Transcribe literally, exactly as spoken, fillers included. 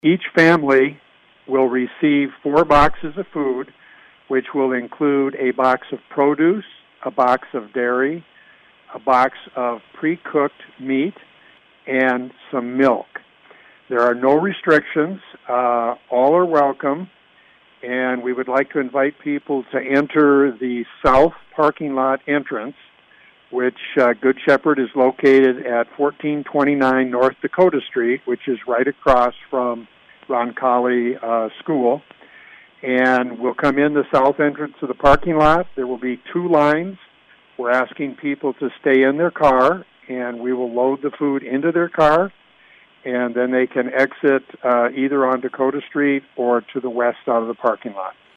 Each family will receive four boxes of food, which will include a box of produce, a box of dairy, a box of pre-cooked meat, and some milk. There are no restrictions. Uh, all are welcome, and we would like to invite people to enter the south parking lot entrance, which uh, Good Shepherd is located at fourteen twenty-nine North Dakota Street, which is right across from Roncalli uh, School. And we'll come in the south entrance of the parking lot. There will be two lines. We're asking people to stay in their car, and we will load the food into their car, and then they can exit uh, either on Dakota Street or to the west out of the parking lot.